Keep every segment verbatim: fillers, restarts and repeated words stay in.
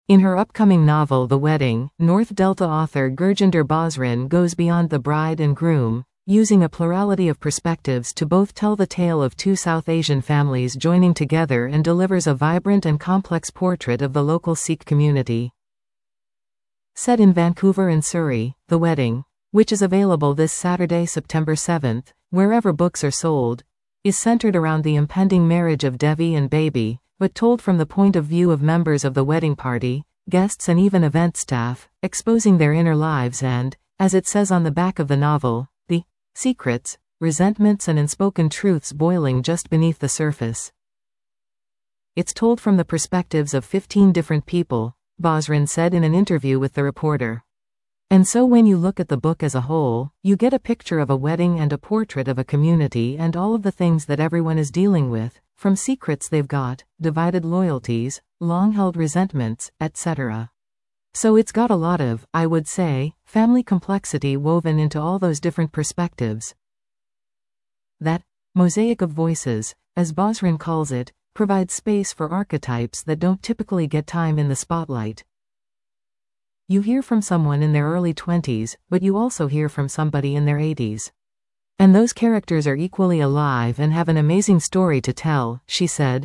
In her upcoming novel The Wedding, North Delta author Gurjinder Bosrin goes beyond the bride and groom, using a plurality of perspectives to both tell the tale of two South Asian families joining together and delivers a vibrant and complex portrait of the local Sikh community. Set in Vancouver and Surrey, The Wedding, which is available this Saturday, September seventh, wherever books are sold, is centered around the impending marriage of Devi and Baby, but told from the point of view of members of the wedding party, guests and even event staff, exposing their inner lives and, as it says on the back of the novel, the secrets, resentments and unspoken truths boiling just beneath the surface. It's told from the perspectives of fifteen different people, Bosrin said in an interview with the reporter. And so when you look at the book as a whole, you get a picture of a wedding and a portrait of a community and all of the things that everyone is dealing with, from secrets they've got, divided loyalties, long-held resentments, et cetera. So it's got a lot of, I would say, family complexity woven into all those different perspectives. That mosaic of voices, as Bosrin calls it, provides space for archetypes that don't typically get time in the spotlight. You hear from someone in their early twenties, but you also hear from somebody in their eighties. And those characters are equally alive and have an amazing story to tell, she said.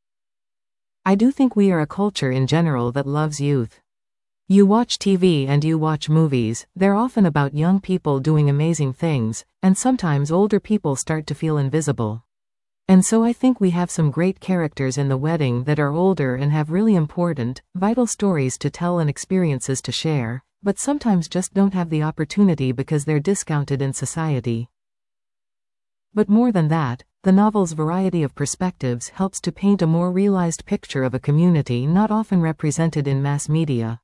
I do think we are a culture in general that loves youth. You watch T V and you watch movies, they're often about young people doing amazing things, and sometimes older people start to feel invisible. And so I think we have some great characters in The Wedding that are older and have really important, vital stories to tell and experiences to share, but sometimes just don't have the opportunity because they're discounted in society. But more than that, the novel's variety of perspectives helps to paint a more realized picture of a community not often represented in mass media.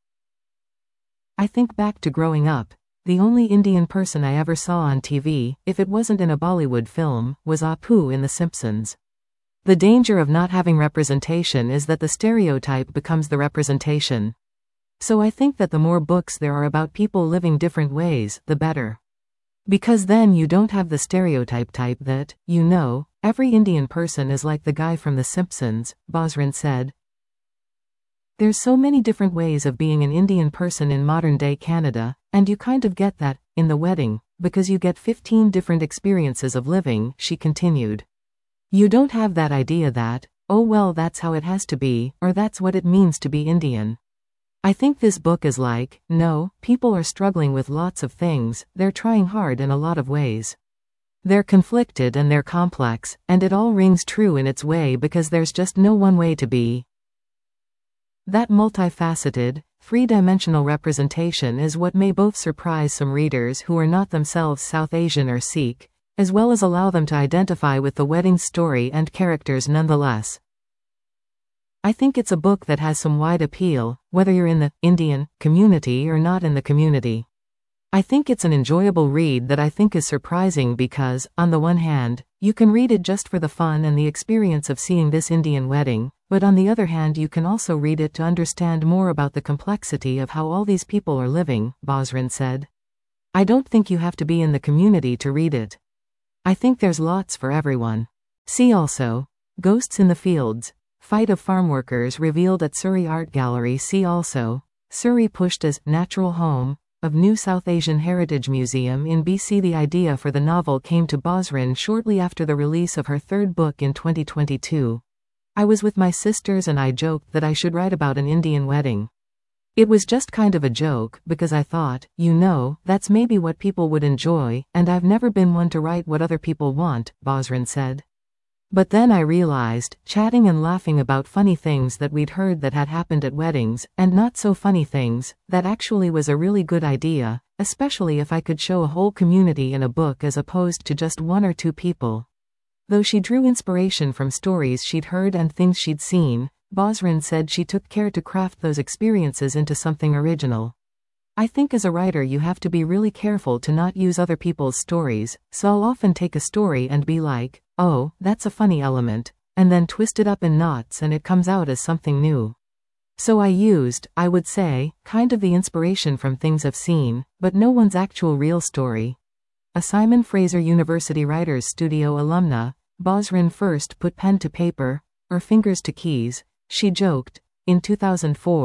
I think back to growing up. The only Indian person I ever saw on T V, if it wasn't in a Bollywood film, was Apu in The Simpsons. The danger of not having representation is that the stereotype becomes the representation. So I think that the more books there are about people living different ways, the better. Because then you don't have the stereotype type that, you know, every Indian person is like the guy from The Simpsons, Bosrin said. There's so many different ways of being an Indian person in modern-day Canada, and you kind of get that, in The Wedding, because you get fifteen different experiences of living, she continued. You don't have that idea that, oh well that's how it has to be, or that's what it means to be Indian. I think this book is like, no, people are struggling with lots of things, they're trying hard in a lot of ways. They're conflicted and they're complex, and it all rings true in its way because there's just no one way to be. That multifaceted, three-dimensional representation is what may both surprise some readers who are not themselves South Asian or Sikh, as well as allow them to identify with the wedding's story and characters nonetheless. I think it's a book that has some wide appeal, whether you're in the Indian community or not in the community. I think it's an enjoyable read that I think is surprising because, on the one hand, you can read it just for the fun and the experience of seeing this Indian wedding, but on the other hand you can also read it to understand more about the complexity of how all these people are living, Bosrin said. I don't think you have to be in the community to read it. I think there's lots for everyone. See also, Ghosts in the Fields, Fight of Farm Workers revealed at Surrey Art Gallery. See also, Surrey pushed as natural home of new South Asian Heritage Museum in B C. The idea for the novel came to Bosrin shortly after the release of her third book in twenty twenty-two. I was with my sisters and I joked that I should write about an Indian wedding. It was just kind of a joke, because I thought, you know, that's maybe what people would enjoy, and I've never been one to write what other people want, Bosrin said. But then I realized, chatting and laughing about funny things that we'd heard that had happened at weddings, and not so funny things, that actually was a really good idea, especially if I could show a whole community in a book as opposed to just one or two people. Though she drew inspiration from stories she'd heard and things she'd seen, Bosrin said she took care to craft those experiences into something original. I think as a writer you have to be really careful to not use other people's stories, so I'll often take a story and be like, oh, that's a funny element, and then twist it up in knots and it comes out as something new. So I used, I would say, kind of the inspiration from things I've seen, but no one's actual real story. A Simon Fraser University Writers Studio alumna, Bosrin first put pen to paper, or fingers to keys, she joked, in two thousand four,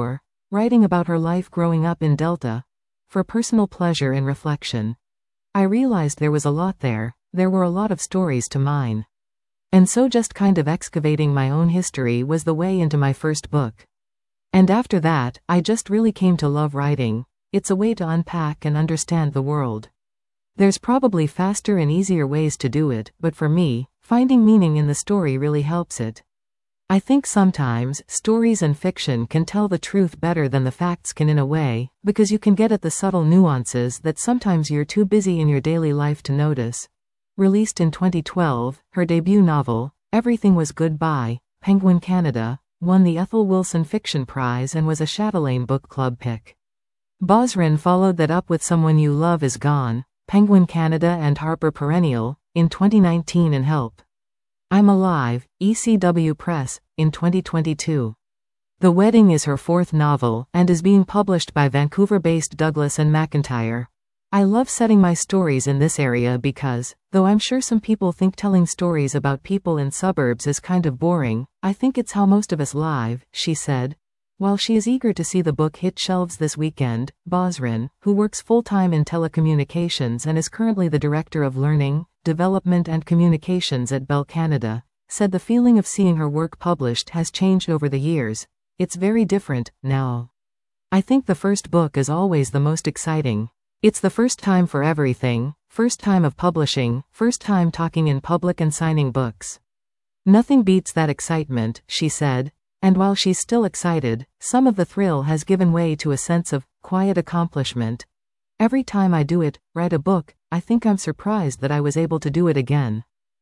writing about her life growing up in Delta, for personal pleasure and reflection. I realized there was a lot there, there were a lot of stories to mine. And so just kind of excavating my own history was the way into my first book. And after that, I just really came to love writing. It's a way to unpack and understand the world. There's probably faster and easier ways to do it, but for me, finding meaning in the story really helps it. I think sometimes, stories and fiction can tell the truth better than the facts can in a way, because you can get at the subtle nuances that sometimes you're too busy in your daily life to notice. Released in twenty twelve, her debut novel, Everything Was Goodbye, Penguin Canada, won the Ethel Wilson Fiction Prize and was a Chatelaine Book Club pick. Bosrin followed that up with Someone You Love Is Gone, Penguin Canada and Harper Perennial, in twenty nineteen and Help! I'm Alive, E C W Press, in twenty twenty-two. The Wedding is her fourth novel, and is being published by Vancouver-based Douglas and McIntyre. I love setting my stories in this area because, though I'm sure some people think telling stories about people in suburbs is kind of boring, I think it's how most of us live, she said. While she is eager to see the book hit shelves this weekend, Bosrin, who works full-time in telecommunications and is currently the Director of Learning, Development and Communications at Bell Canada, said the feeling of seeing her work published has changed over the years. It's very different, now. I think the first book is always the most exciting. It's the first time for everything, first time of publishing, first time talking in public and signing books. Nothing beats that excitement, she said, and while she's still excited, some of the thrill has given way to a sense of quiet accomplishment. Every time I do it, write a book, I think I'm surprised that I was able to do it again.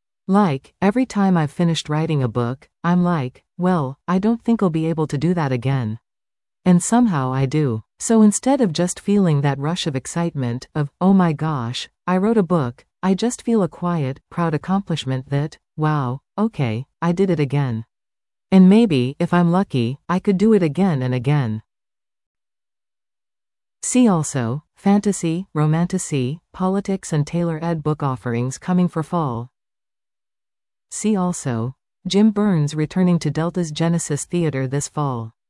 Like, every time I've finished writing a book, I'm like, well, I don't think I'll be able to do that again. And somehow I do. So instead of just feeling that rush of excitement, of, oh my gosh, I wrote a book, I just feel a quiet, proud accomplishment that, wow, okay, I did it again. And maybe, if I'm lucky, I could do it again and again. See also, Fantasy, Romantasy, Politics and Taylor Ed book offerings coming for fall. See also, Jim Burns returning to Delta's Genesis Theatre this fall.